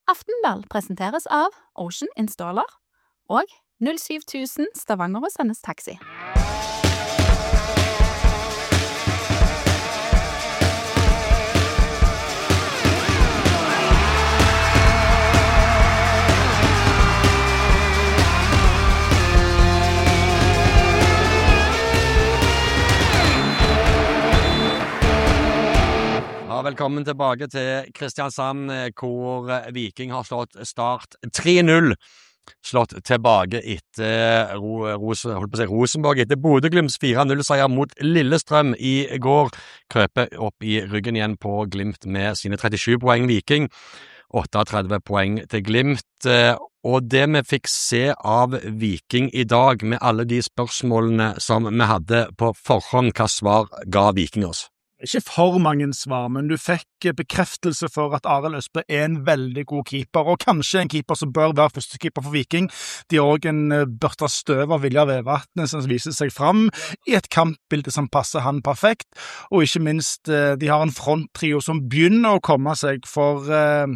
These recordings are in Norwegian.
Aftenball presenteres av Ocean Installer og 07000 Stavanger og Sandnes Taxi. Velkommen tilbake til Kristiansand, hvor Viking har slått Start 3-0. Slått tilbake etter Rosenborg, etter Bodø/Glimts 4-0-seier mot Lillestrøm i går. Krøper opp i ryggen igjen på Glimt med sine 37 poeng Viking. 38 poeng til Glimt. Og det vi fikk se av Viking i dag, med alle de spørsmålene som vi hadde på forhånd, hva svar ga Viking oss? Ikke for mange svar, men du fikk bekreftelse for at Arild Østbø en veldig god keeper, og kanskje en keeper som bør være førstekeeper for Viking. De har også en Børta Støv av Viljar Vevatnet som viser seg fram i et kampbilde som passer han perfekt, og ikke minst, de har en fronttrio som begynner å komme seg, for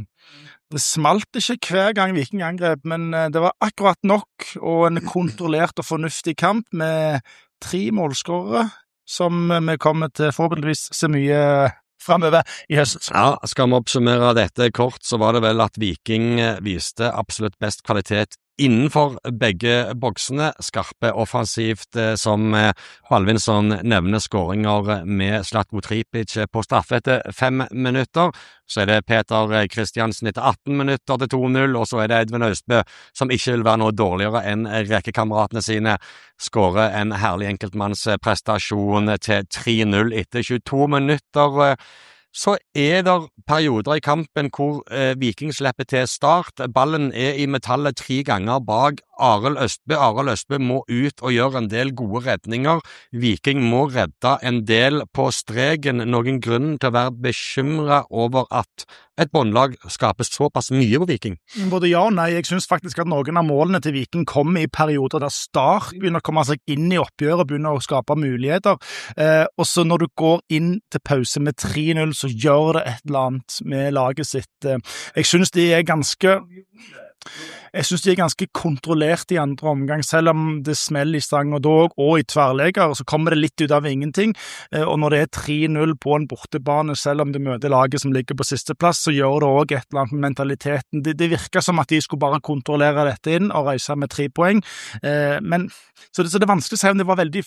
det smalt ikke hver gang Viking angrep, men det var akkurat nok, og en kontrollert og fornuftig kamp med 3 målskårere, som vi kommer til forhåpentligvis se mye fremover i høst. Ja, skal vi oppsummere dette kort, så var det vel at Viking viste absolutt best kvalitet innenfor begge boksene. Skarpe offensivt, som Halvinsson nevner, skåringer med Zlatko Tripic på straffe etter 5 minutter. Så det Peter Kristiansen etter 18 minutter til 2-0, og så det Edvin Austbø, som ikke vil være noe dårligere enn rekkekameratene sine, skårer en herlig enkeltmannsprestasjon til 3-0 etter 22 minutter. Så det perioder i kampen hvor Viking slipper til Start. Ballen i metallet 3 ganger bak Arild Østbø. Arild Østbø må ut og gjøre en del gode redninger. Viking må redde en del på streken. Noen grunn til å være bekymret over at et båndlag skaper såpass mye på Viking? Både ja og nei. Jeg synes faktisk at noen av målene til Viking kommer i perioder der Start begynner å komme seg inn i oppgjøret og begynner å skape muligheter. Og så når du går inn til pause med 3-0, så gjør det et eller annet med laget sitt. Jeg synes de er ganske kontrollert i andre omgang, selv om det smeller i stang og dog, og i tverrleger, så kommer det litt ut av ingenting. Og når det er 3-0 på en bortebane, selv om det møter laget som ligger på siste plass, så gjør det også et eller annet med mentaliteten. Det virker som at de skulle bare kontrollere dette inn og reise med 3 poeng. Så det er vanskelig å si om det var veldig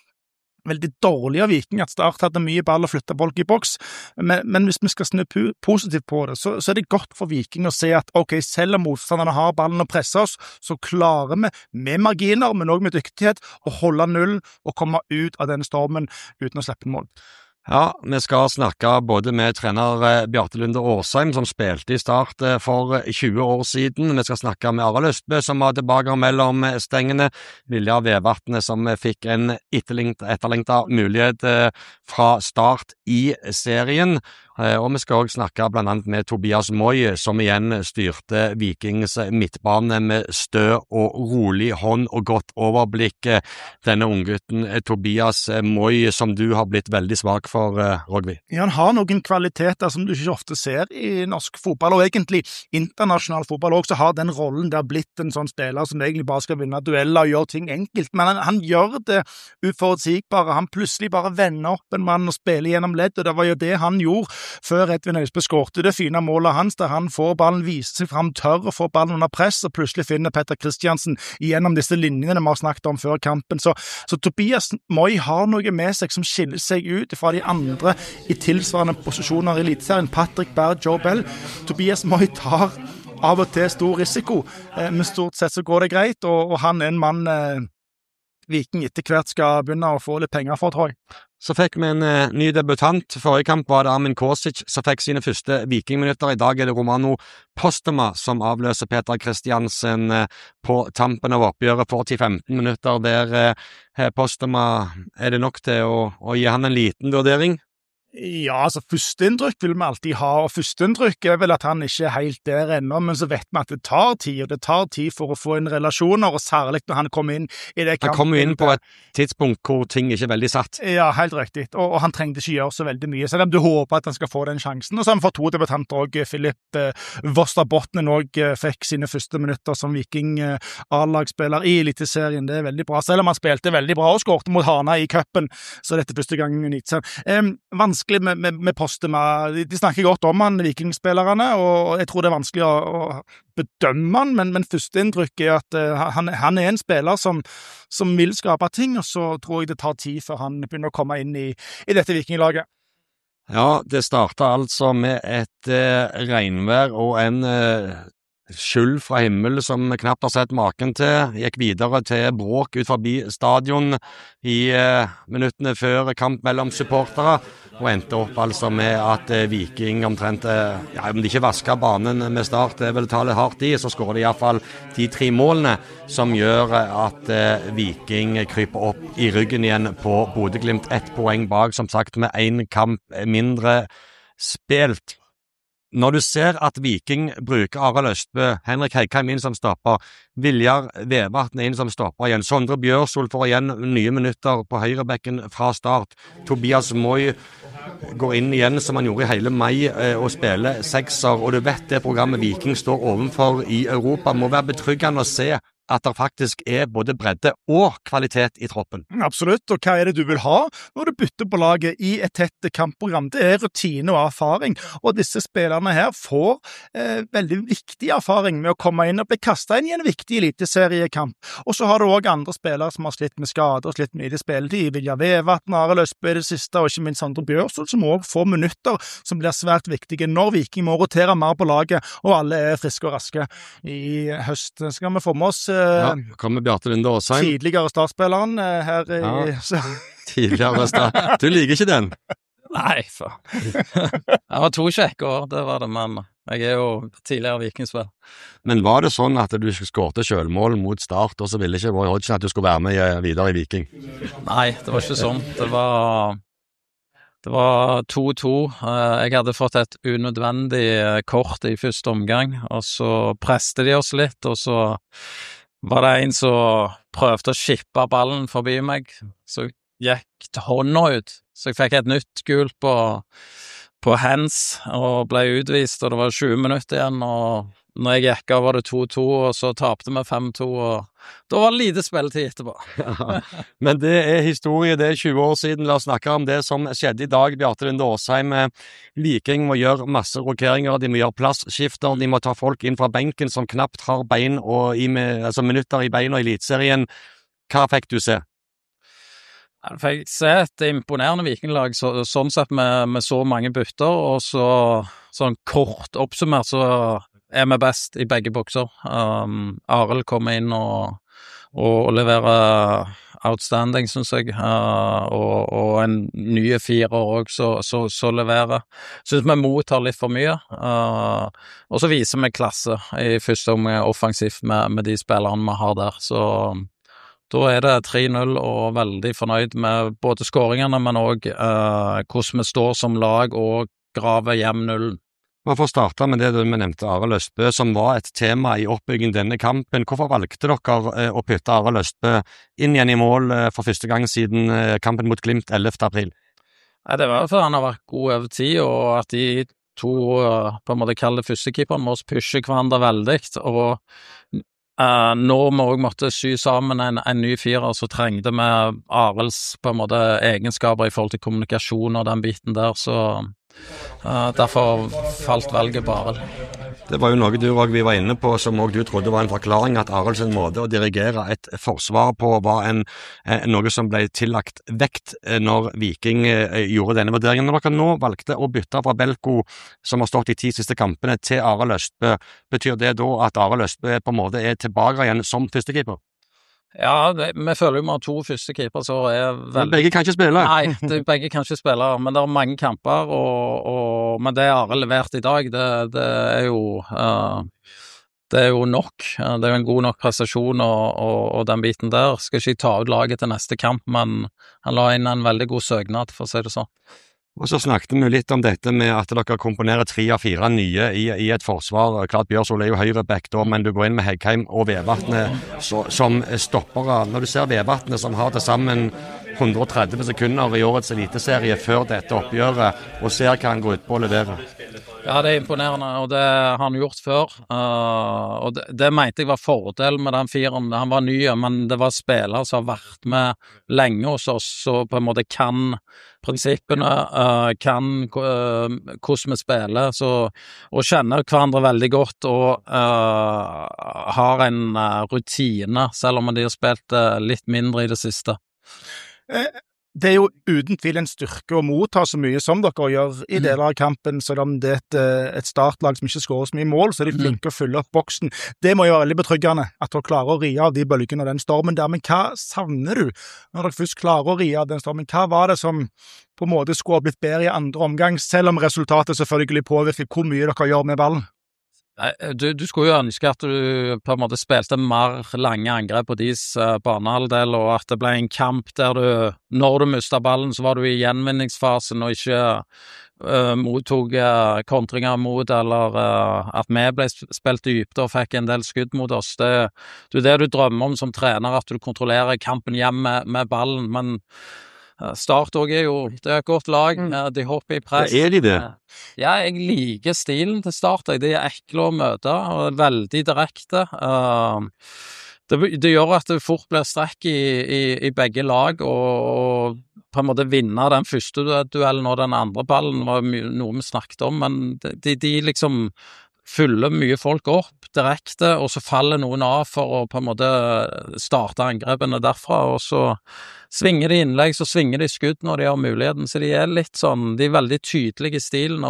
dårlig av Viking at Start hadde mye ball og flyttet folk i boks, men hvis vi skal snu positivt på det, så er det godt for Viking å se at ok, selv om motstanderne har ballen og presser oss, så klarer vi med marginer, men også med dyktighet, å holde null og komme ut av denne stormen uten å slippe mål. Ja, vi skal snakke både med trener Bjarte Lunde Årsheim, som spilte i Start for 20 år siden. Vi skal snakke med Arild Østbø, som var tilbake mellom stengene. Viljar Vevatnet, som fikk en etterlengtet mulighet fra Start i serien. Og vi skal også snakke blant annet med Tobias Moi, som igjen styrte Vikings midtbane med stø og rolig hånd og godt overblikk. Denne unggutten Tobias Moi, som du har blitt veldig svak for, Rogvi. Ja, han har noen kvaliteter som du ikke ofte ser i norsk fotball, og egentlig internasjonal fotball også har den rollen der blitt en sånn spiller som egentlig bare skal vinne dueller og gjøre ting enkelt, men han gjør det uforutsigbare. Han plutselig bare vender opp en mann og spiller gjennom ledd, og det var jo det han gjorde før Edvin Austbø skårte det fine målet hans, der han får ballen, viser seg fram, tør å få ballen under press, og plutselig finner Petter Kristiansen gjennom disse linjene vi har snakket om før kampen. Så Tobias Moi har noe med seg som skiller seg ut fra de andre i tilsvarende posisjoner i eliteserien. Patrick Berg, Joe Bell. Tobias Moi tar av og til stor risiko, men stort sett så går det greit, og han er en mann Viking etter hvert skal begynne å få litt penger for, tror jeg. Så fikk vi en ny debutant. Forrige kamp var det Armin Kosic som fikk sine første Vikingminutter. I dag er det Romano Postema som avløser Peter Kristiansen på tampen av oppgjøret for 10-15 minutter. Der Postema, er det nok til å gi han en liten vurdering? Ja, altså førsteinntrykk vil vi alltid ha, og førsteinntrykk vel at han ikke helt der ennå, men så vet vi at det tar tid, og det tar tid for å få inn relasjoner, og særlig når han kommer inn i det kampen. Han kommer inn på et tidspunkt hvor ting ikke er veldig satt. Ja, helt riktig, og han trengte ikke gjøre så veldig mye, så du håper at han skal få den sjansen, og så har vi fått 2 debutanter også. Philip Vosterbotnen også fikk sine første minutter som Viking A-lagsspiller i Eliteserien. Det er veldig bra, selv om han spilte veldig bra og skårte mot Hana i cupen, så dette første gangen i Eliteserien. Vanskelig med Postema. De snakker godt om han, vikingspillerne, og jeg tror det er vanskelig å bedømme han, men førsteinntrykk er at han er en spiller som vil skape ting, og så tror jeg det tar tid før han begynner å komme inn i dette vikinglaget. Ja, det startet altså med et regnvær og en skyld fra himmel som vi knapt har sett maken til. Gikk videre til bråk ut forbi stadion i minuttene før kamp mellom supportere, og endte opp altså med at Viking omtrent, om de ikke vasket banen med Start, det vil ta litt hardt i, så skårer de i hvert fall de 3 målene som gjør at Viking kryper opp i ryggen igjen på Bodø/Glimt, 1 poeng bak, som sagt med 1 kamp mindre spilt. Når du ser at Viking bruker Arild Østbø, Henrik Heikheim inn som stopper, Viljar Vevatn inn som stopper igjen, Sondre Bjørsol får igjen nye minutter på høyrebekken fra start, Tobias Moi går inn igjen som han gjorde i hele mai og spiller 6er, og du vet det programmet Viking står ovenfor i Europa må være betryggende å se at det faktisk er både bredde og kvalitet i troppen. Absolutt, og hva er det du vil ha når du bytter på laget i et tett kampprogram? Det er rutine og erfaring, og disse spillerne her får veldig viktig erfaring med å komme inn og bli kastet inn i en viktig eliteseriekamp. Og så har du også andre spillere som har slitt med skader og slitt med i spilletid. Viljar Vevatn, Arild Østbø i det siste, og ikke minst Sondre Bjørsol, som også får minutter som blir svært viktige når Viking må rotere mer på laget, og alle er friske og raske i høst. Skal vi få med oss kommer Bjarte Lunde Åsheim. Tidligere startspilleren her tidligere start. Du liker ikke den? Nei, for jeg var 22 år, det var det, men jeg er jo tidligere vikingspiller. Men var det sånn at du skårte selvmål mot Start, og så ville ikke Roy Hodgson at du skulle være med videre i Viking? Nei, det var ikke sånn. Det var 2-2. Jeg hadde fått et unødvendig kort i første omgang, og så presste de oss litt, og så var det en som prøvde å skippe ballen forbi meg, så gikk hånda ut, så jeg fikk et nytt gult på hands, og ble utvist, og det var 20 minutter igjen, og når jeg gikk av var det 2-2, og så tapte vi 5-2, og da var det lite spilletid etterpå. Ja, men det er historie, det er 20 år siden. La oss snakke om det som skjedde i dag. Bjarte Lunde Åsheim, Viking må gjøre masse rokeringer, de må gjøre plassskifter, de må ta folk inn fra benken som knapt har bein og minutter i beina i eliteserien. Hva fikk du se? Jeg fikk se et imponerende vikinglag, sånn sett med så mange bytter, og sånn kort oppsummert så er vi best i begge bokser. Arild kommer inn og leverer outstanding, synes jeg, og en nye 4 også, så leverer. Synes vi mottar litt for mye, og så viser vi klasse i første omgang offensivt med de spillerne vi har der, så da er det 3-0 og veldig fornøyd med både skåringene, men også hvordan vi står som lag og graver hjem nullen. Man får starte med det vi nevnte Arild Østbø, som var et tema i oppbyggingen denne kampen. Hvorfor valgte dere å putte Arild Østbø inn igjen i mål for første gang siden kampen mot Glimt 11. april? Det var fordi han har vært god over tid, og at de to, på en måte kaller førstekeeperen, må pushe hverandre veldig, og når vi også måtte sy sammen en ny 4, så trengte vi Arilds på en måte egenskaper i forhold til kommunikasjon og den biten der, så derfor falt valget på Arild. Det var jo noe vi var inne på, som også du trodde var en forklaring, at Arilds måte å dirigere et forsvar på var noe som ble tillagt vekt når Viking gjorde denne vurderingen. Når dere nå valgte å bytte fra Belko, som har stått i 10 siste kampene, til Arild Østbø, betyr det da at Arild Østbø på en måte er tilbake igjen som førstekeeper? Ja, vi føler jo vi har 2 førstekeeper, så Men begge kan ikke spille? Nei, begge kan ikke spille, men det er mange kamper, men det Arild levert i dag, det er jo nok. Det er jo en god nok prestasjon, og den biten der skal ikke ta ut laget til neste kamp, men han la inn en veldig god søgnad, for å si det sånn. Og så snakket vi litt om dette med at dere komponerer 3 av 4 nye i et forsvar. Klart Bjørsol jo høyreback da, men du går inn med Heggheim og Vevatnet som stoppere. Når du ser Vevatnet som har til sammen 130 sekunder i årets eliteserie før dette oppgjøret, og ser hva han går ut på å levere. Ja, det imponerende, og det har han gjort før. Og det mente jeg var fordel med den firen. Han var ny, men det var spillere som har vært med lenge hos oss, så på en måte kan prinsippene, kan hvordan vi spiller, og kjenner hverandre veldig godt, og har en rutine, selv om de har spilt litt mindre i det siste. Det jo uten tvil en styrke å motta så mye som dere gjør i deler av kampen, selv om det et startlag som ikke skårer så mye mål, så de flinke å fylle opp boksen. Det må jo være veldig betryggende at dere klarer å ri av de bølgene og den stormen der, men hva savner du når dere først klarer å ri av den stormen? Hva var det som på en måte skulle ha blitt bedre i andre omgang, selv om resultatet selvfølgelig påvirker hvor mye dere gjør med ballen? Du skulle jo ønske at du på en måte spilte mer lange angrep på deres banehalvdel, og at det ble en kamp der når du mistet ballen, så var du i gjenvinningsfasen og ikke mottok kontringer mot, eller at vi ble spilt dypt og fikk en del skudd mot oss. Det det du drømmer om som trener, at du kontrollerer kampen hjem med ballen, men Start også det et godt lag, de hopper i press. De det? Ja, jeg liker stilen til Start, de ekle å møte, og veldig direkte. Det gjør at det fort blir strekk i begge lag, og på en måte vinne den første duellen og den andre ballen var noe vi snakket om, men de liksom fyller mye folk opp direkte, og så faller noen av for å på en måte starte angrepene derfra, og så svinger de innlegg, så svinger de skudd når de har muligheten, så de litt sånn, de veldig tydelige i stilen,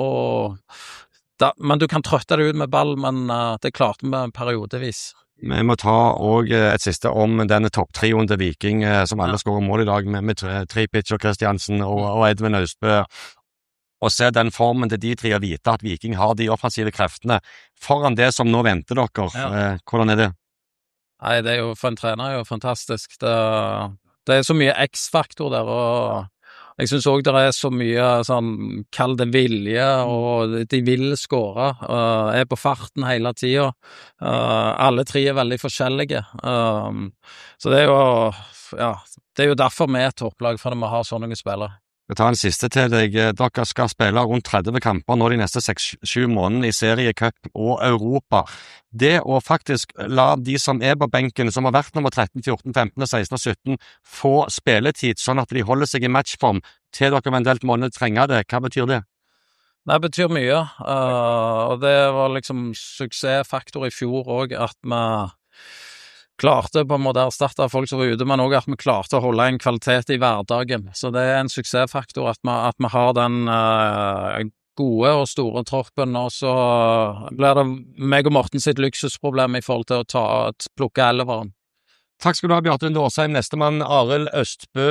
men du kan trøtte det ut med ball, men det klarte vi periodevis. Vi må ta også et siste om denne topptrioen til Viking, som alle skårer mål i dag, med Tripic og Kristiansen og Edvin Austbø, og se den formen til de 3 og vite at Viking har de offensive kreftene foran det som nå venter dere. Ja. Hvordan det? Nei, det jo for en trener jo fantastisk. Det så mye X-faktor der, og jeg synes også det så mye sånn, kall det vilje, og de vil skåre, på farten hele tiden. Alle 3 veldig forskjellige. Så det jo, ja, det jo derfor vi topplag, fordi vi har sånne spillere. Jeg tar en siste til deg. Dere skal spille rundt 30 kamper nå de neste 6-7 månedene i serie, cup og Europa. Det å faktisk la de som på benken, som har vært nummer 13, 14, 15, 16 og 17, få spilletid, sånn at de holder seg i matchform til dere eventuelt måned trenger det. Hva betyr det? Det betyr mye, og det var liksom suksessfaktor i fjor også, at vi klarte på en måte å erstatte folk som var ute, men også at vi klarte å holde en kvalitet i hverdagen. Så det en suksessfaktor at vi har den gode og store troppen, og så blir det meg og Morten sitt luksusproblem i forhold til å plukke elveren. Takk skal du ha, Bjarte Lunde Årsheim. Nestemann Arild Østbø,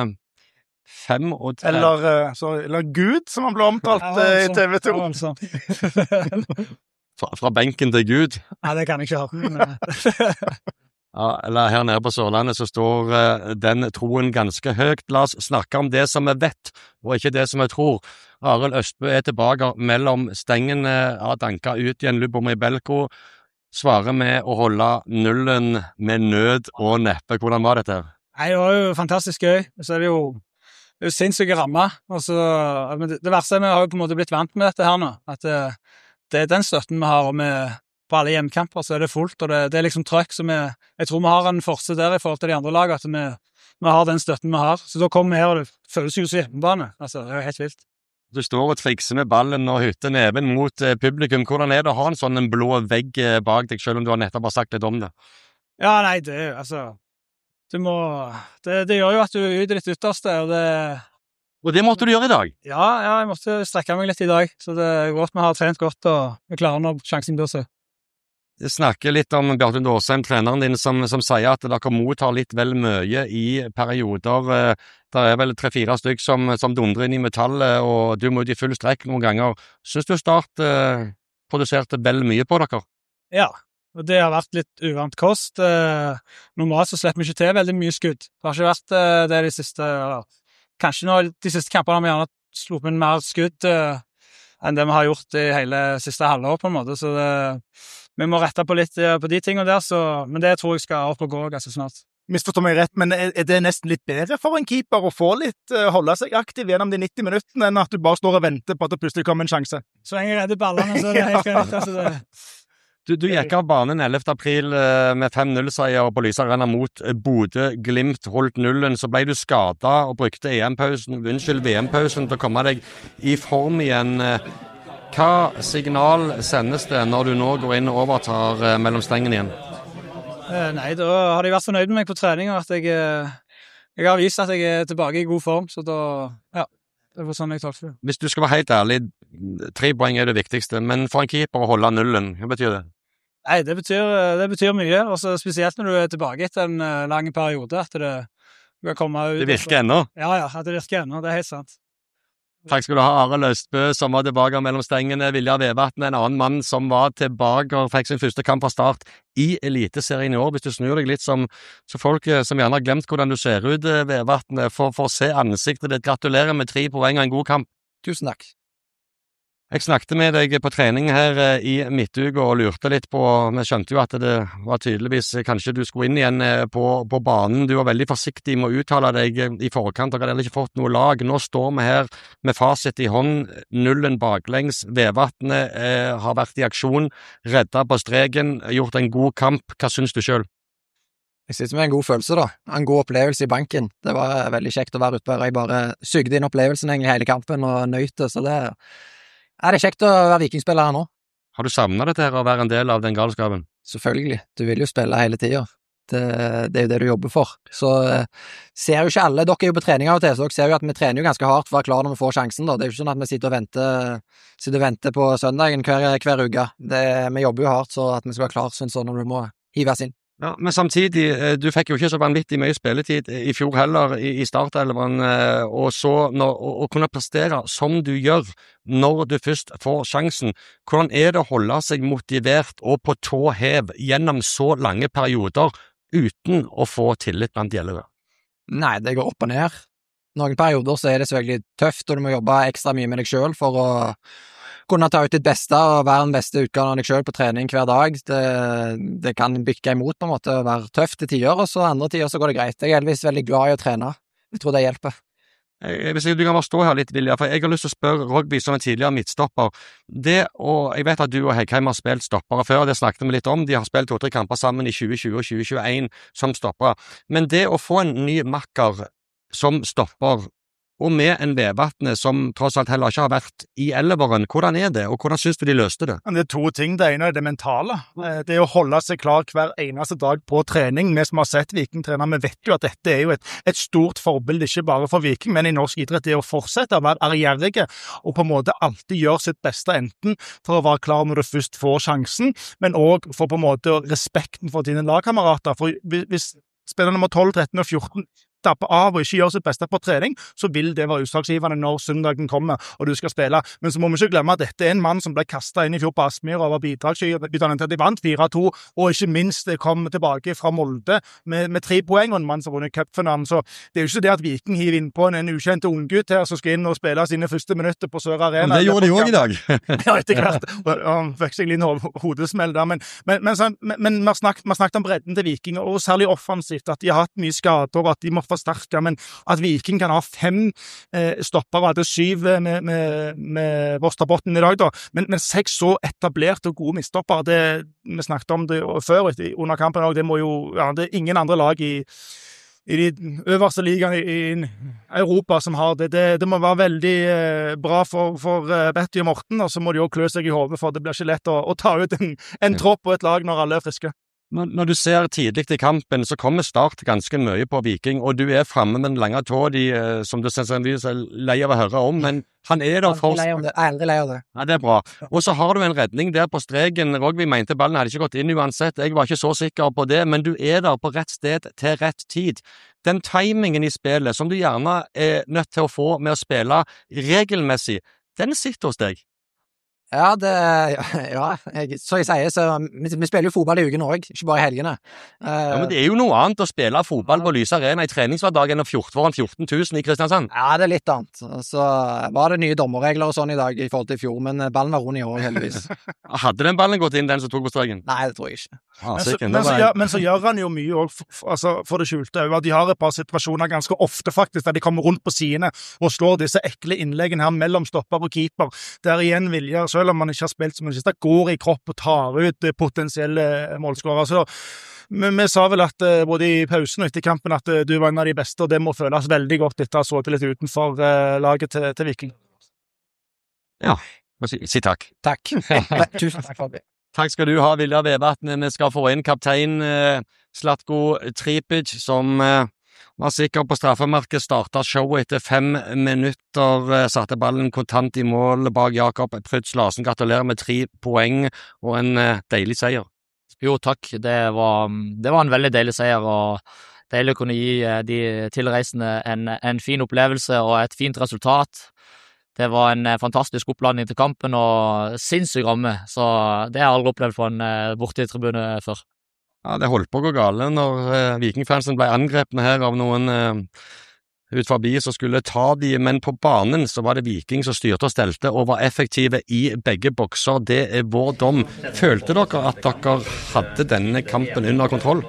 35. Eller Gud, som han ble omtalt i TV 2. Fra benken til Gud. Nei, det kan jeg ikke ha. Ja, eller her nede på Sørlandet så står den troen ganske høyt. La oss snakke om det som vi vet, og ikke det som vi tror. Arild Østbø tilbake mellom stengene av Danka ut igjen Lubom i Belko. Svarer med å holde nullen med nød og neppe. Hvordan var dette? Nei, det var jo fantastisk gøy. Så det jo sinnssyke rammer. Det verste vi har jo på en måte blitt vant med dette her nå. At det den støtten vi har, og på alle hjemmekamper så det fullt, og det liksom trøkk, så jeg tror vi har en forse der i forhold til de andre lagene, at vi har den støtten vi har. Så da kommer vi her, og det føles jo som hjemmebane. Altså, det jo helt vilt. Du står og trikser med ballen og hytter neven mot publikum. Hvordan det å ha en sånn blå vegg bak deg, selv om du har nettopp bare sagt litt om det? Ja, nei, altså, det gjør jo at du ute ditt ytterste, Og det måtte du gjøre i dag? Ja, jeg måtte strekke meg litt i dag, så det godt vi har trent godt, og vi klarer når sjansen blir så. Jeg snakker litt om Bjarte Lunde Årsheim, treneren din, som sier at dere mottar litt vel mye i perioder. Det vel 3-4 stykk som dundrer inn i metallet, og du må ut i full strekk noen ganger. Synes du Start produserte vel mye på dere? Ja, og det har vært litt uvant kost. Normalt så slipper vi ikke til veldig mye skudd. Det har ikke vært det de siste, kanskje nå de siste kampene har vi gjerne sluppet mer skudd enn det vi har gjort i hele siste halvår, på en måte. Så vi må rette på litt på de tingene der, men det tror jeg skal opp og gå ganske snart. Misforstår meg rett, men er det nesten litt bedre for en keeper å få litt, holde seg aktiv gjennom de 90 minuttene, enn at du bare står og venter på at det plutselig kommer en sjanse? Så lenge jeg redder ballene, så er det helt greit. Altså Du gikk av banen 11. april med 5-0-seier på Lyse Arena mot Bodø Glimt, holdt nullen, så ble du skadet og brukte VM-pausen til å komme deg i form igjen. Hva signal sendes det når du nå går inn og overtar mellom stengene igjen? Nei, da har de vært fornøyd med meg på trening, og at jeg har vist at jeg er tilbake i god form, så da, ja, det var sånn jeg tolker det. Hvis du skal være helt ærlig, 3 poeng er det viktigste, men for en keeper å holde nullen, hva betyr det? Nei, det betyr mye, og spesielt når du er tilbake etter en lang periode, at det kan komme ut. Det virker ennå? Ja, at det virker ennå, det er helt sant. Takk skal du ha, Arild Østbø, som var tilbake mellom stengene. Viljar Vevatn, en annen mann som var tilbake og fikk sin første kamp fra start i Eliteserien i år. Hvis du snur deg litt så folk som gjerne har glemt hvordan du ser ut, Vevatn, for å se ansiktet ditt. Gratulerer med 3 poeng og en god kamp. Tusen takk. Jeg snakket med deg på trening her i midtuka og lurte litt på, vi skjønte jo at det var tydeligvis kanskje du skulle inn igjen på banen. Du var veldig forsiktig med å uttale deg i forkant, og hadde heller ikke fått noe lag. Nå står vi her med fasit i hånd, nullen baklengs. Vevatnet har vært i aksjon, reddet på streken, gjort en god kamp. Hva synes du selv? Jeg sitter med en god følelse da, en god opplevelse i banken. Det var veldig kjekt å være ute der. Jeg bare sugde inn opplevelsen egentlig hele kampen og nøyte, så det er kjekt å være vikingspiller her nå. Har du savnet dette her å være en del av den galskapen? Selvfølgelig, du vil jo spille hele tiden. Det er jo det du jobber for. Så ser jo ikke alle, dere er jo på trening av og til, så dere ser jo at vi trener jo ganske hardt for å være klar når vi får sjansen da. Det er jo ikke sånn at vi sitter og venter på søndagen hver uke. Vi jobber jo hardt så at vi skal være klar sånn når du må hives inn. Ja, men samtidig, du fikk jo ikke så vanvittig mye spilletid i fjor heller i startelveren, og så å kunne prestere som du gjør når du først får sjansen. Hvordan er det å holde seg motivert og på tå hev gjennom så lange perioder uten å få tillit blant gjeldere? Nei, det går opp og ned. Noen perioder så er det selvfølgelig tøft, og du må jobbe ekstra mye med deg selv for å kunne ta ut ditt beste og være den beste utgaven av deg selv på trening hver dag. Det kan bykke imot på en måte å være tøft til tider, og så andre tider så går det greit. Jeg er heldigvis veldig glad i å trene. Jeg tror det hjelper. Hvis du kan bare stå her litt, Viljar, for jeg har lyst til å spørre Rogby som en tidligere midtstopper. Jeg vet at du og Heggheim har spilt stoppere før, det snakket vi litt om. De har spilt 2-3 kamper sammen i 2020 og 2021 som stoppere. Men det å få en ny makker som stopper, og med en Vevatnet som tross alt heller ikke har vært i elveren, hvordan er det, og hvordan synes du de løste det? Det er 2 ting. Det ene er det mentale. Det er å holde seg klar hver eneste dag på trening. Vi som har sett Viking trene, vi vet jo at dette er jo et stort forbilde, ikke bare for Viking, men i norsk idrett. Det å fortsette å være ærgjerrige, og på en måte alltid gjøre sitt beste, enten for å være klar når du først får sjansen, men også for på en måte respekten for dine lagkamerater. For hvis spiller nummer 12, 13 og 14 tapper av og ikke gjør sitt beste på trening, så vil det være utslagsgivende når søndagen kommer og du skal spille. Men så må vi ikke glemme at dette er en mann som ble kastet inn i fjor på Aspmyr og var bidragsgytende til at de vant 4-2, og ikke minst kom tilbake fra Molde med 3 poeng, og en mann som vunnet cupfinalen. Så det er jo ikke det at Viking hiver inn på en ukjent unggutt her som skal inn og spille sine første minutter på Sør Arena. Men det gjorde de også i dag. Ja, etter hvert. Han fikk seg litt hodesmell der, men vi har snakket om bredden til Viking, og særlig offensivt, at de har hatt mye skader, og at de må forsterke, men at Viking kan ha 5 stoppere, det 7 med Vosterbotten i dag da, men 6 så etablerte og gode midtstoppere, vi snakket om det før under kampen også, det må jo, det er ingen andre lag i de øverste ligaene i Europa som har det. Det må være veldig bra for Betty og Morten, og så må de også klø seg i hodet, for det blir ikke lett å ta ut en tropp og et lag når alle er friske. Når du ser tidlig i kampen, så kommer Start ganske mye på Viking, og du er fremme med den lange tå, som du sannsynligvis er lei av å høre om, men han er der for... Jeg er aldri lei av det. Ja, det er bra. Og så har du en redning der på streken. Rogby mente ballen hadde ikke gått inn uansett. Jeg var ikke så sikker på det, men du er der på rett sted til rett tid. Den timingen i spillet, som du gjerne er nødt til å få med å spille regelmessig, den sitter hos deg. Ja, så jeg sier, så vi spiller jo fotball i uken også, ikke bare i helgene. Ja, men det er jo noe annet å spille fotball på Lyse Arena i treningshverdag enn å foran 14 000 i Kristiansand. Ja, det er litt annet. Så var det nye dommerregler og sånn i dag i forhold til i fjor, men ballen var rund i år, heldigvis. Hadde den ballen gått inn, den som tok på streken? Nei, det tror jeg ikke. Men så gjør han jo mye også for det skjulte. De har et par situasjoner ganske ofte faktisk, der de kommer rundt på sidene og slår disse ekle innleggene her mellom stopper og keeper. Der igjen Viljar, selv om man ikke har spilt som en siste, går i kropp og tar ut potensielle målskårere. Så vi sa vel at både i pausen og etter kampen at du var en av de beste, og det må føles veldig godt etter å ha sittet litt utenfor laget til Viking. Ja, si takk. Takk. Tusen takk for det. Takk skal du ha, Viljar Vevatn. Vi skal få inn kaptein Zlatko Tripic, som var sikker på straffemerket, startet showet etter 5 minutter, satte ballen kontant i mål bak Jakob Prytz Larsen. Gratulerer med 3 poeng og en deilig seier. Jo, takk. Det var en veldig deilig seier, og deilig å kunne gi de tilreisende en fin opplevelse og et fint resultat. Det var en fantastisk oppladning til kampen og sinnssyk ramme, så det har jeg aldri opplevd på en bortetribune før. Ja, det holdt på å gå gale når Vikingfansen ble angrepne her av noen ut forbi som skulle ta de, men på banen så var det Viking som styrte og stelte og var effektive i begge bokser. Det er vår dom. Følte dere at dere hadde denne kampen under kontroll?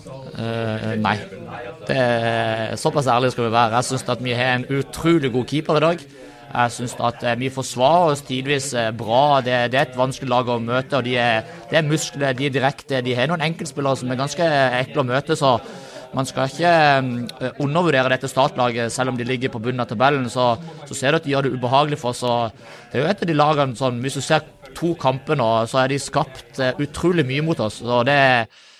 Nei. Det såpass ærlig skal vi være. Jeg synes at vi har en utrolig god keeper i dag. Jeg synes at vi forsvarer oss tidvis bra. Det er et vanskelig lag å møte, og det er muskler, de er direkte. De har noen enkeltspillere som er ganske ekle å møte, så man skal ikke undervurdere dette startlaget, selv om de ligger på bunnen av tabellen, så ser du at de gjør det ubehagelig for oss. Det er jo et av de lagene, sånn, hvis du ser 2 kamper nå, så er de skapt utrolig mye mot oss, og det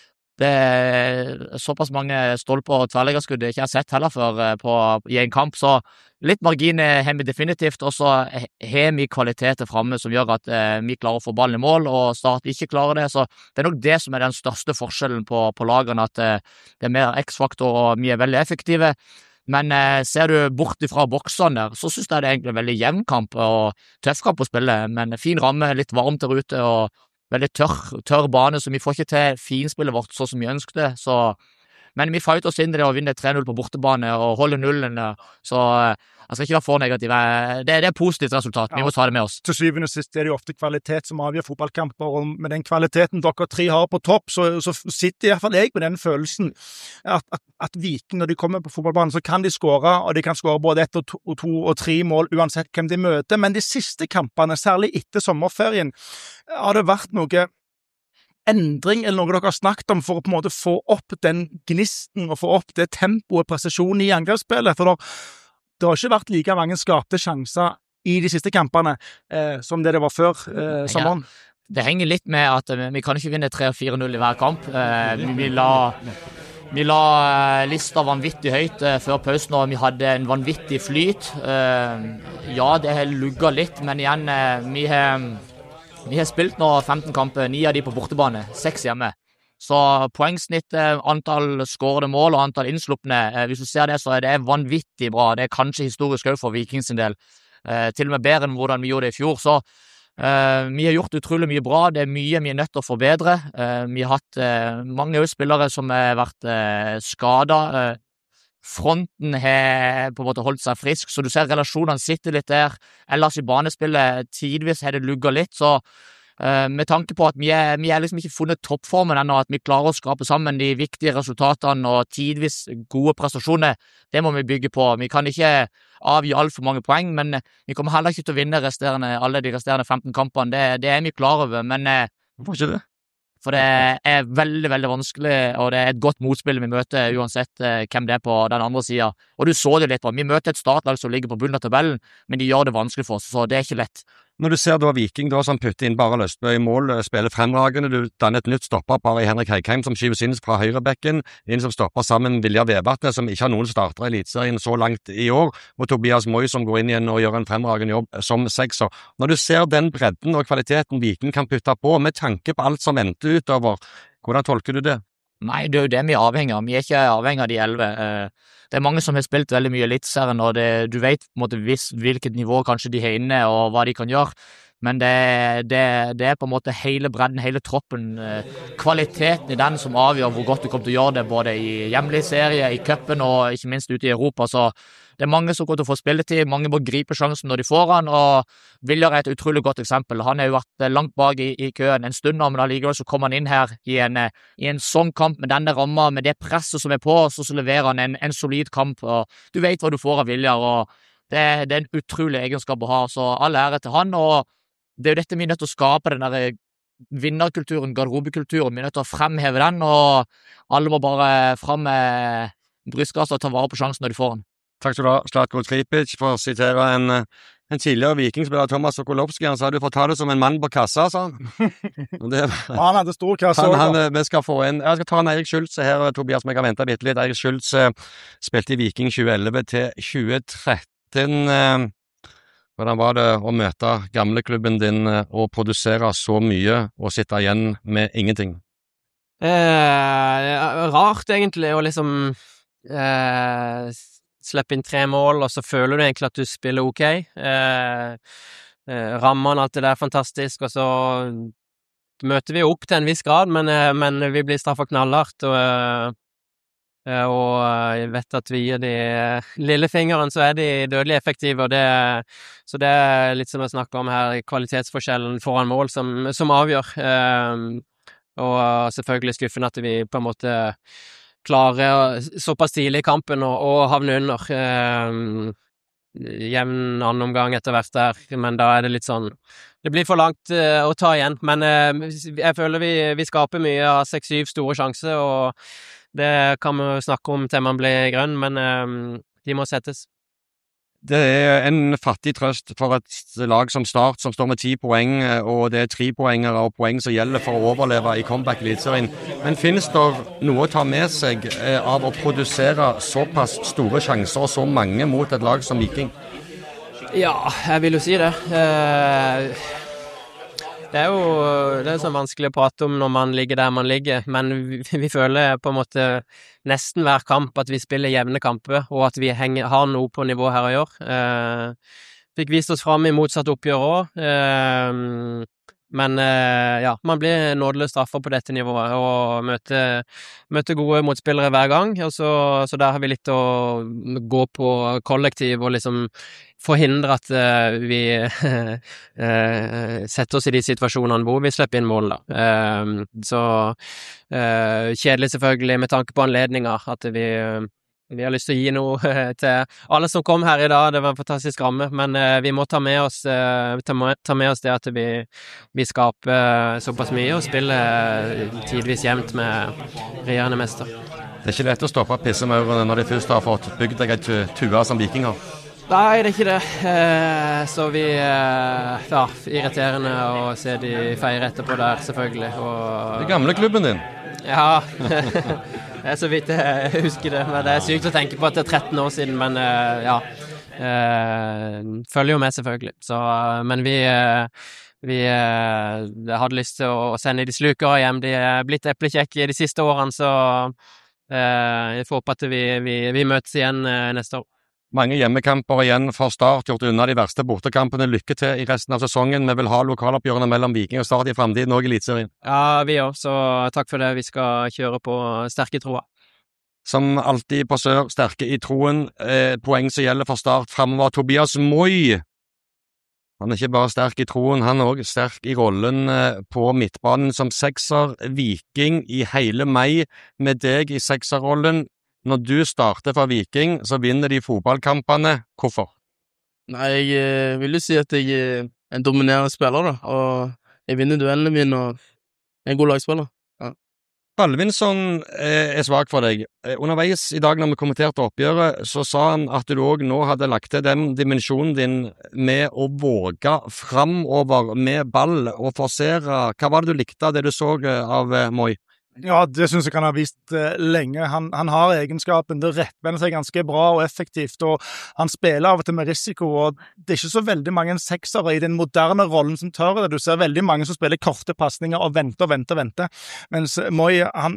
er såpass mange stolper og tverrleggerskudd jeg ikke har sett heller før i en kamp, så litt margin har vi definitivt, og så har vi kvaliteter fremme som gjør at vi klarer å få ballen i mål, og Start ikke klarer det, så det er nok det som er den største forskjellen på lagene, at det er mer X-faktor, og vi er veldig effektive. Men ser du bort ifra boksene der, så synes jeg det er egentlig en veldig jevn kamp og tøff kamp å spille, men fin ramme, litt varmt der ute, og veldig tørr bane, så vi får ikke til finspillet vårt sånn som vi ønsker det, men vi fighter oss inn i det og vinner 3-0 på bortebane og holder nullen, så jeg skal ikke være for negativ. Det er et positivt resultat, vi må ta det med oss. Til syvende og sist er det jo ofte kvalitet som avgjør fotballkamper, og med den kvaliteten dere 3 har på topp, så sitter i hvert fall jeg med den følelsen at Viking, når de kommer på fotballbanen, så kan de skåre, og de kan skåre både 1, 2 og 3 mål, uansett hvem de møter, men de siste kampene, særlig etter sommerferien, har det vært noe endring, eller noe dere har snakket om for å på en måte få opp den gnisten og få opp det tempoet, presisjonen i angrepsspillet, for det har ikke vært like mange skapte sjanser i de siste kampene som det var før sommeren. Ja, det henger litt med at vi kan ikke vinne 3-4-0 i hver kamp. Vi la lista vanvittig høyt før pausen, og vi hadde en vanvittig flyt. Ja, det har lugget litt, men igjen, vi har spilt nå 15 kamper, 9 av de på bortebane, 6 hjemme. Så poengsnittet, antall skårede mål og antall innsluppne, hvis du ser det, så er det vanvittig bra. Det er kanskje historisk også for Viking sin del. Til og med bedre enn hvordan vi gjorde det i fjor. Så vi har gjort utrolig mye bra. Det er mye vi er nødt til å forbedre. Vi har hatt mange spillere som har vært skadet. Fronten har på en måte holdt seg frisk, så du ser relasjonene sitter litt der. Ellers i banespillet tidvis har det lugget litt, så med tanke på at vi er liksom ikke funnet toppformen ennå, at vi klarer å skape sammen de viktige resultatene og tidvis gode prestasjoner, det må vi bygge på. Vi kan ikke avgi alt for mange poeng, men vi kommer heller ikke til å vinne alle de resterende 15 kampene. Det er vi klar over, men hvorfor ikke det? For det er veldig, veldig vanskelig, og det er et godt motspill vi møter uansett hvem det er på den andre siden. Og du så det litt på. Vi møter et startlag som ligger på bunnen av tabellen, men de gjør det vanskelig for oss, så det er ikke lett. Når du ser da Viking da som putter inn bare Løstbø i mål, spiller fremragende, du danner et nytt stopperpar i Henrik Heikheim som skyves inn fra høyrebekken, inn som stopper sammen Viljar Vevatn, som ikke har noen starter i elitserien så langt i år, og Tobias Moi som går inn igjen og gjør en fremragende jobb som sekser. Når du ser den bredden og kvaliteten Viking kan putte på, med tanke på alt som venter utover, hvordan tolker du det? Nei, det er jo det vi er avhengig av. Vi er ikke avhengig av de 11. Det er mange som har spilt veldig mye elitserien, og du vet på en måte hvilket nivå kanskje de har inne, og hva de kan gjøre. Men det på en måte hele bredden, hele troppen, kvaliteten i den som avgjør hvor godt du kommer til å gjøre det, både i hjemlig serie, i cupen og ikke minst ute i Europa. Så det mange som går til å få spilletid, mange må gripe sjansen når de får han, og Viljar et utrolig godt eksempel. Han har jo vært langt bak i køen en stund nå, men allikevel så kommer han inn her i en sånn kamp med denne ramma, med det presset som på, så leverer han en solid kamp, og du vet hva du får av Viljar, og det er en utrolig egenskap å ha, så all ære til han, og det er jo dette vi er nødt til å skape, den der vinnerkulturen, garderobekulturen, vi er nødt til å fremheve den, og alle må bare frem med brystkassa og ta vare på sjansen når de får den. Takk skal du ha, Zlatko Tripic, for å sitere en tidligere vikingspiller, Thomas Sokolovski. Han sa du får ta det som en mann på kassa, sa han. Han hadde stor kasse også. Vi skal få inn, jeg skal ta en Eirik Schultz her, Tobias, som jeg har ventet bitte litt. Eirik Schultz spilte i Viking 2011 til 2013. Hvordan var det å møte gamleklubben din og produsere så mye og sitte igjen med ingenting? Rart egentlig å liksom slippe inn 3 mål, og så føler du egentlig at du spiller ok. Rammene, alt det der er fantastisk, og så møter vi opp til en viss grad, men vi blir straffet knallhardt, og jeg vet at vi gir de lillefingeren, så de dødelig effektive, så det er litt som jeg snakker om her, kvalitetsforskjellen foran mål som avgjør, og selvfølgelig skuffende at vi på en måte klarer såpass tidlig i kampen og havne under. Jevn annomgang etter hvert der, men da det litt sånn, det blir for langt å ta igjen, men jeg føler vi skaper mye av 6-7 store sjanser, og det kan vi snakke om til man blir grønn, men de må settes. Det er en fattig trøst for et lag som Start, som står med 10 poeng, og det er 3-poengere og poeng som gjelder for å overleve i comeback-elitserien. Men finnes det noe å ta med seg av å produsere såpass store sjanser og så mange mot et lag som Viking? Ja, jeg vil jo si det. Det er så vanskelig å prate om når man ligger der man ligger, men vi føler på en måte nesten hver kamp at vi spiller jevne kamper, og at vi har noe på nivå her å gjøre. Fikk vist oss frem i motsatt oppgjør også, men ja, man blir nådeløst straffer på dette nivået, og møter gode motspillere hver gang, og så der har vi litt å gå på kollektiv og liksom forhindre at vi setter oss i de situasjonene hvor vi slipper inn mål da. Så kjedelig selvfølgelig med tanke på anledninger at vi har lyst til å gi noe til alle som kom her i dag. Det var en fantastisk ramme, men vi må ta med oss det at vi skaper såpass mye og spiller tidvis jevnt med regjerende mester. Det er ikke lett å stoppe pissemaurene når de først har fått bygd deg et tua som vikinger. Nei, det er ikke det. Så vi irriterende å se de feire etterpå der, selvfølgelig. Det gamle klubben din? Ja, det er så vidt jeg husker det. Men det er sykt å tenke på at det er 13 år siden, men ja. Følger jo med, selvfølgelig. Så, men vi hadde lyst til å sende de slukere hjem. De er blitt eplekjekke i de siste årene, så jeg får håpe at vi møtes igjen neste år. Mange hjemmekamper igjen for Start, gjort unna de verste bortekampene. Lykke til i resten av sesongen. Vi vil ha lokaloppgjørene mellom Viking og Start i fremtiden og i elitserien. Ja, vi også, så takk for det. Vi skal kjøre på sterke troer. Som alltid på Sør, sterke i troen. Poeng som gjelder for Start fremover. Tobias Moi. Han er ikke bare sterk i troen, han er også sterk i rollen på midtbanen som sekser. Viking i hele mai med deg i sekserrollen. Når du starter for Viking, så vinner de fotballkampene. Hvorfor? Nei, jeg vil jo si at jeg er en dominerende spiller, da, og jeg vinner duellene mine, og jeg er en god lagspiller. Ja. Alvinsson er svak for deg. Underveis i dag når vi kommenterte oppgjøret, så sa han at du også nå hadde lagt til den dimensjonen din med å våge fremover med ball og forsere. Hva var det du likte av det du så av Moi? Ja, det synes jeg han har vist lenge. Han har egenskapen, det rettvender seg ganske bra og effektivt, og han spiller av og til med risiko, og det er ikke så veldig mange seksere i den moderne rollen som tør det. Du ser veldig mange som spiller korte passninger og venter, mens Moi,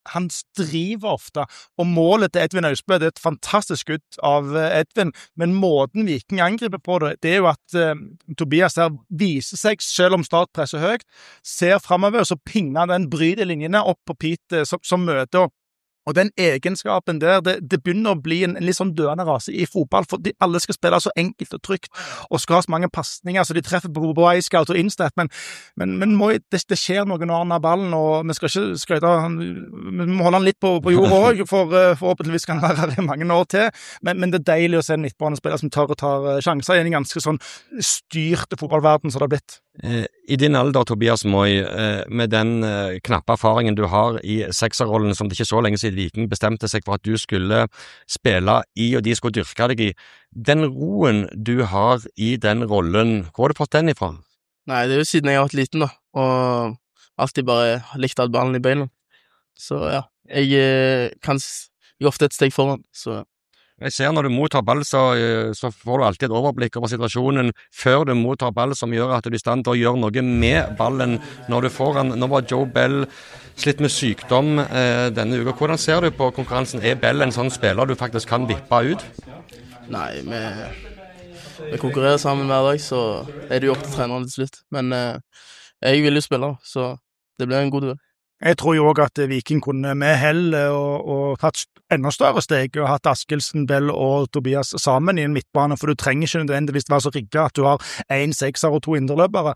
han driver ofte, og målet til Edvin Austbø, det et fantastisk skudd av Edvin, men måten Viking angriper på det jo at Tobias der viser seg, selv om Start presser høyt, ser fremover, og så pinger den bryter linjene opp på Pete som møter, og den egenskapen der, det begynner å bli en litt sånn døende rase i fotball, for alle skal spille så enkelt og trygt, og skal ha så mange passninger, så de treffer på iScout og Instat, men det skjer noe når han har ballen, og vi skal ikke skryte, vi må holde han litt på jorda også, for forhåpentligvis kan han være det mange år til, men det deilig å se en midtbanespiller som tar sjanser i en ganske sånn styrte fotballverden som det har blitt. I din alder, Tobias Moi, med den knappe erfaringen du har i sekserrollen, som det ikke så lenge siden Viking bestemte seg for at du skulle spille i, og de skulle dyrke deg i, den roen du har i den rollen, hvor har du fått den ifra? Nei, det jo siden jeg har vært liten da, og alltid bare likt å ha ballen i beina. Så ja, jeg kan gå ofte et steg foran, så... Jeg ser når du mottar ball, så får du alltid et overblikk over situasjonen før du mottar ball, som gjør at du er i stand til å gjøre noe med ballen når du får den. Nå var Joe Bell slitt med sykdom denne uka. Hvordan ser du på konkurransen? Er Bell en sånn spiller du faktisk kan vippe ut? Nei, vi konkurrerer sammen hver dag, så det jo opp til treneren til slutt. Men jeg vil jo spille, så det blir en god duell. Jeg tror jo også at Viking kunne med hell og tatt enda større steg og hatt Askildsen, Bell og Tobias sammen i en midtbane, for du trenger ikke nødvendigvis være så rigget at du har 1 sekser og 2 indreløpere.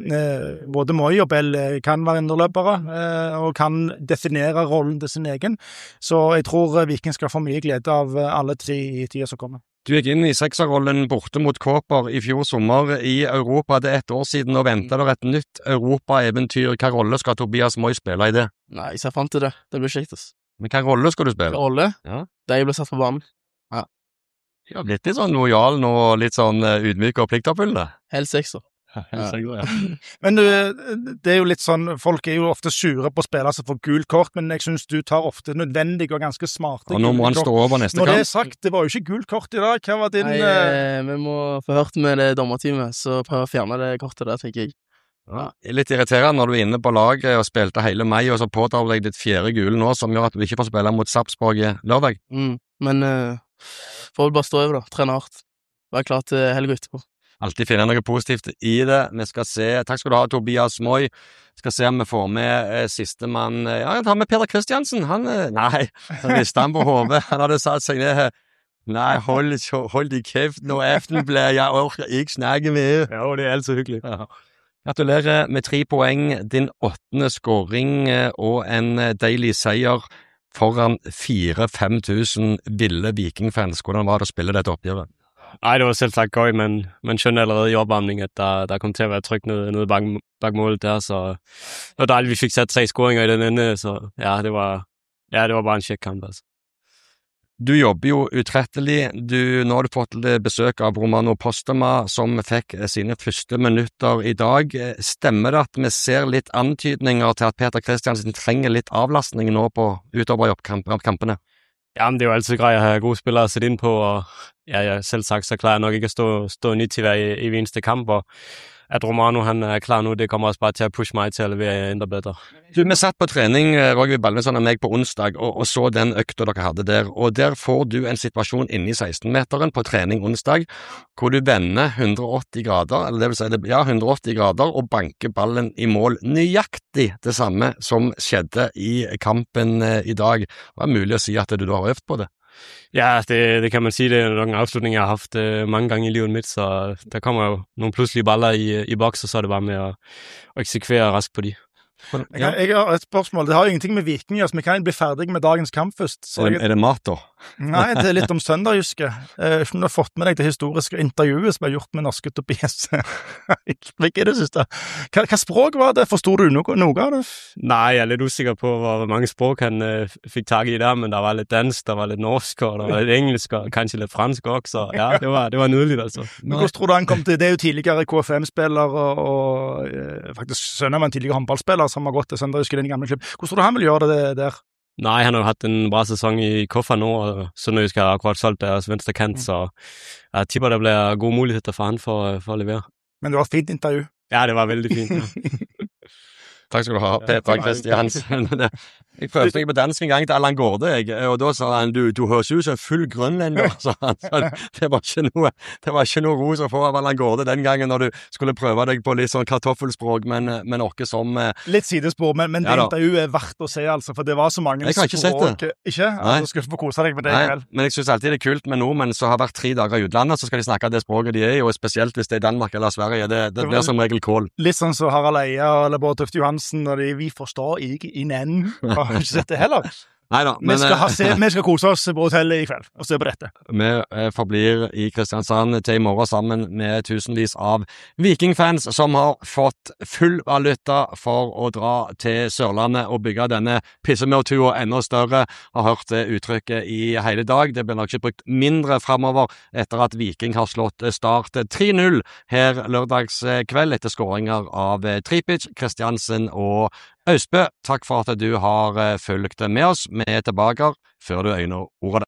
Både Moi og Bell kan være indreløpere og kan definere rollen til sin egen, så jeg tror Viking skal få mye glede av alle 3 i tiden som kommer. Du gikk inn i sekserrollen borte mot Kåper i fjor sommer i Europa. Det 1 år siden, og venter der et nytt Europa-eventyr. Hva rolle skal Tobias Moi spille i det? Nei, jeg ser frem til det. Det blir kjekt, ass. Men hva rolle skal du spille? Rolle? Ja. Det jeg ble satt på banen. Ja. Du har blitt litt sånn lojal nå, litt sånn ydmyk og pliktoppfyllende. Helt sekser. Ja. Men det jo litt sånn, folk jo ofte sure på spillere som får gult kort, men jeg synes du tar ofte nødvendige og ganske smarte. Og nå må han stå over neste kamp. Når det sagt, det var jo ikke gult kort i dag. Hva var din... Nei, vi må få hørt med det dommerteamet, så prøve å fjerne det kortet der, tenker jeg. Ja. Litt irriterende når du inne på laget og spilte hele mai, og så påtar du deg ditt 4. gule nå, som gjør at du ikke får spille mot Sarpsborg lørdag. Men får vel bare stå over da, trene hardt. Være klar til helga etterpå. Alltid finne noe positivt i det. Vi skal se, takk skal du ha, Tobias Moi. Skal se om vi får med siste mann. Ja, jeg tar med Peder Kristiansen. Nei, han visste han på hovedet. Han hadde satt seg ned. Nei, hold i kjeft nå, efter ble jeg orker ikke snakke med. Ja, det helt så hyggelig. Ja. Gratulerer med 3 poeng, din 8. scoring og en deilig seier foran 4-5 000 ville Vikingfans. Hvordan var det å spille dette oppgjøret? Nei, det var selvsagt gøy, men man skjønner allerede i opvarmning, at der kom til å være trygt nede bak målet der, så det var dejligt, vi fikk sat 3 scoringer i den ende, så ja, det var bare en kjekk kamp, altså. Du jobber jo utrettelig. Nå har du fått besøk av Romano Postema, som fikk sine første minutter i dag. Stemmer det at vi ser litt antydninger til at Peter Kristiansen trenger litt avlastning nå utover i kampene? Ja, men det jo altid greit at have gode spillere at sætte ind på, og ja, selv sagt, så klarer jeg nok ikke at stå nyt til hver evig eneste kamp, og at Romano han klar nu, det kommer også bare til at pushe meg til å levere enda bedre. Du, vi satt på trening, Roger Ballesson og meg på onsdag, og så den økta dere hadde der, og der får du en situasjon inne i 16-meteren på trening onsdag, hvor du vender 180 grader, eller det vil si, ja, 180 grader, og banker ballen i mål. Nøyaktig det samme som skjedde i kampen i dag. Det var mulig å si at du da har øvd på det. Ja, det kan man sige, det nok en afslutning, jeg har haft mange gange i livet mitt, så der kommer jo nogle pludselige baller i boks, og så det bare med å eksekvere raskt på de. Jeg har et spørsmål. Det har jo ingenting med Viking, så vi kan bli ferdig med dagens kamp først. Er det mat da? Nei, det litt om søndag-juske. Ikke om du har fått med deg det historiske intervjuet som er gjort med norske Tobias. Ikke det siste. Hva språk var det? Forstod du noe av det? Nei, jeg litt usikker på hvor mange språk han fikk tag i der, men der var litt dansk, der var litt norsk, og der var litt engelsk, og kanskje litt fransk også. Ja, det var nydelig, altså. Men hvordan tror du han kom til? Det er jo tidligere KFM-spiller, og faktisk sønner av en tidligere håndballspiller som har gått til søndag-juske i den gamle klubb. Hvordan tror du han vil gjøre det der? Nei, han har jo hatt en bra sesong i Koffa nå, og Sønderjysk har akkurat solgt deres venstre kant, så jeg tipper det blir gode muligheter for han for å levere. Men det var et fint intervju. Ja, det var veldig fint. Ja. Takk skal du ha, Peter Kristiansen. Jeg prøvde meg på dansk en gang til Allan Gårde, og da sa han, du høres ut som en full grønlender, sa han. Så det var ikke noe ros å få av Allan Gårde den gangen når du skulle prøve deg på litt sånn kartoffelspråk, men noe som... Litt sidespor, men det intervjuet vært å se, altså, for det var så mange språk. Jeg har ikke sett det. Ikke? Altså, du skal få kose deg med det i kveld. Men jeg synes alltid det er kult med nordmenn som har vært 3 dager i utlandet, så skal de snakke det språket de og spesielt hvis det er Danmark eller Sverige, det blir som regel kål. Litt sånn som Harald Eia eller Bård Tufte Johansen, og vi forstår ikke innen. Har ikke sett det heller. Neida, men vi skal kose oss på hotellet i kveld og se på dette. Vi forblir i Kristiansand til i morgen sammen med tusenvis av Vikingfans som har fått full valuta for å dra til Sørlandet og bygge denne pissemørtua enda større. Har hørt det uttrykket i hele dag. Det blir nok ikke brukt mindre fremover etter at Viking har slått Start 3-0 her lørdagskveld etter skåringer av Tripic, Kristiansen og Austbø. Takk for at du har fulgt med oss. Vi er tilbake før du øyner ordet.